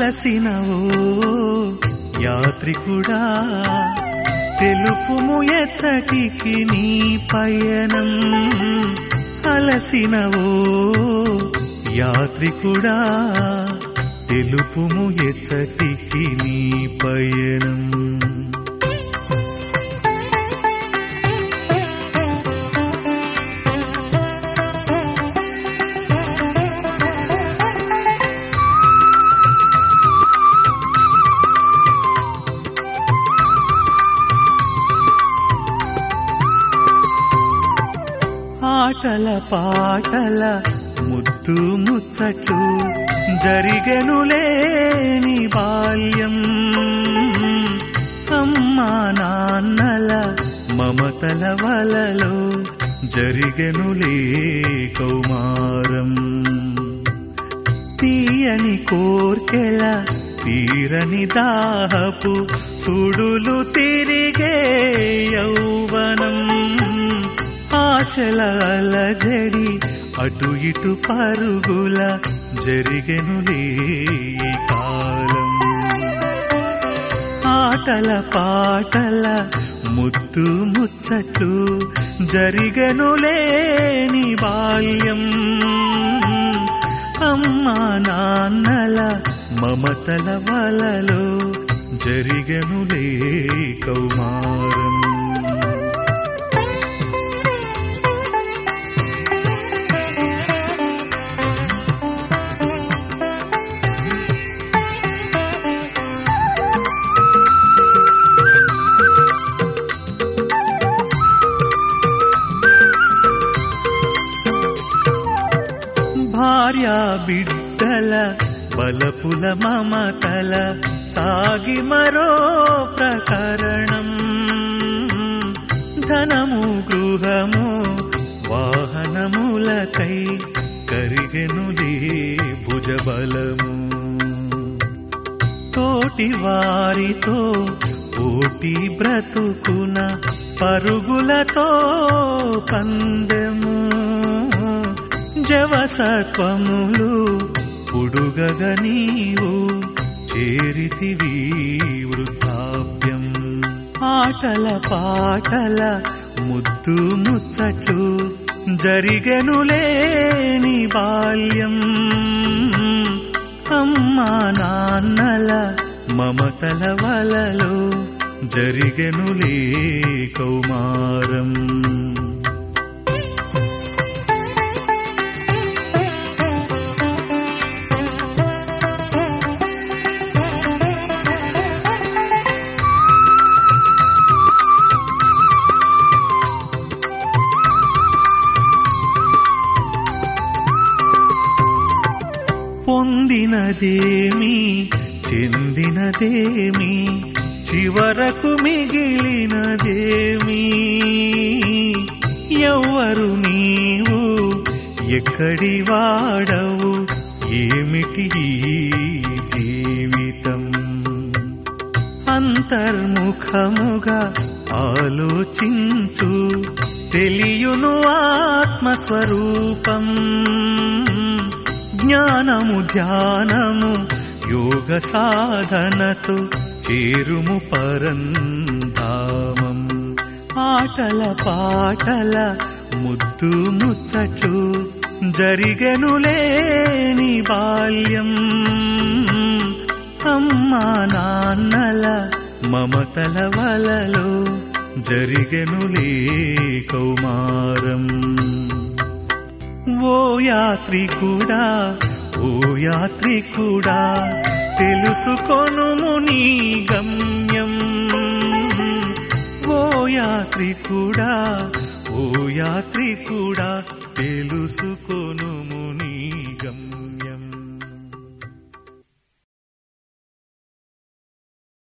అలసినవో యాత్రికుడా తెలుపుము ఎచ్చటికి నీ పయనం. అలసినవో యాత్రికుడా తెలుపుము ఎచ్చటికి నీ పయనం. ఆటల పాటల ముద్దు ముచ్చట్లు జరిగెనులేని బాల్యం. అమ్మా నాన్నల మమతల వలలో జరిగెనులే కౌమారం. తీయని కోర్కెల తీరని దాహపు సుడులు తిరిగే యౌవనం. ఆశల అలజడి అటు ఇటు పరుగుల జరిగెనులే కాలం. ఆటల పాటల ముద్దు ముచ్చట్లు జరిగెనులేని బాల్యం. అమ్మా నాన్నల మమతల వలలో జరిగెనులే కౌమారం. భార్యా బిడ్డల బలపుల మమతల సాగి మరో ప్రకరణం. ధనము గృహము వాహనములకై కరిగెనులే భుజబలము. తోటి వారితో పోటీ బ్రతుకున పరుగులతో పందెము. జవసత్వములు పుడుగగ నీవు చేరితివి వృద్ధాప్యం. ఆటల పాటల ముద్దు ముచ్చట్లు జరిగెనులేని బాల్యం. అమ్మా నాన్నల మమతల వలలో జరిగెనులే కౌమారం. పొందినదేమి చెందినదేమి చివరకు మిగిలినదేమి. ఎవ్వరు నీవు ఎక్కడి వాడవు ఏమిటి ఈ జీవితం. అంతర్ముఖముగా ఆలోచించు తెలియును ఆత్మస్వరూపం. జ్ఞానము ధ్యానము యోగ సాధనతో చేరుము పరంధామం. ఆటల పాటల ముద్దు ముచ్చట్లు జరిగెనులేని బాల్యం. అమ్మా నాన్నల మమతల వలలో జరిగెనులే కౌమారం. ఓ యాత్రికుడా ఓ యాత్రికుడా తెలుసుకొనుము నీ గమ్యం. ఓ యాత్రికుడా ఓ యాత్రికుడా తెలుసుకొనుము